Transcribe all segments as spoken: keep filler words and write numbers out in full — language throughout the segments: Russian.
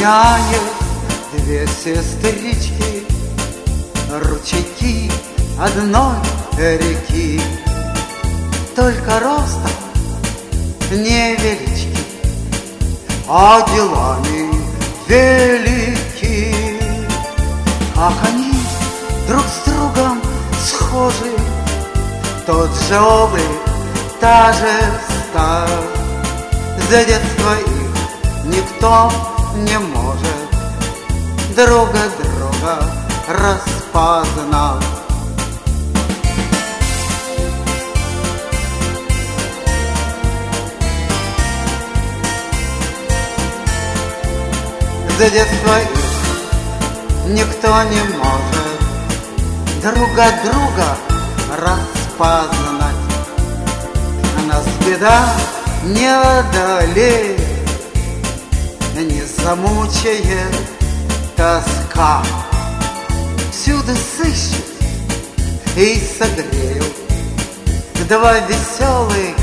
Соединяет две сестрички, ручейки одной реки, только ростом невелички, а делами велики. Как они друг с другом схожи, тот же облик, та же сталь. За детство их никто не может друга друга распознать. За детство их никто не может друга друга распознать. Нас беда не одолеет, не замучает тоска. Всюду сыщут и согреют два веселых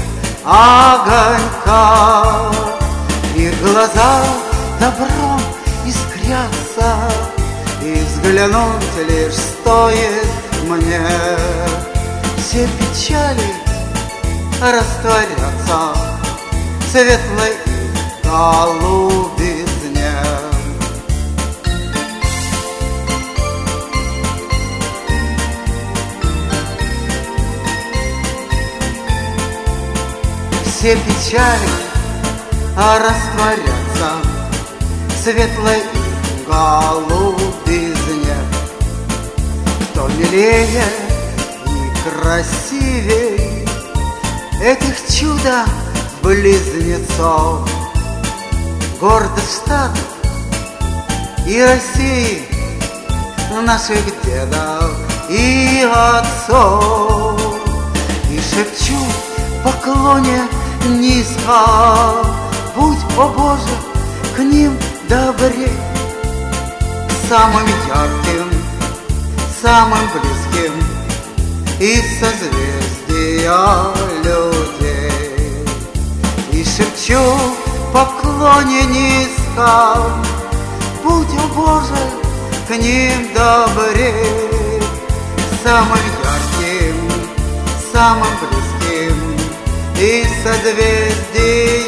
огонька. Их глаза добром искрятся, и взглянуть лишь стоит мне. Все печали растворятся в светлой голубизне. Все печали растворятся в светлой голубизне. Кто милее и красивей этих чудо-близнецов, гордость штатов и России, наших дедов и отцов. И шепчу в поклоне низко: будь, о Боже, к ним добрей, к самым ярким, самым близким из созвездия людей. И шепчу в поклоне низко: будь, о Боже, к ним добрей, к самым ярким, самым близким из созвездия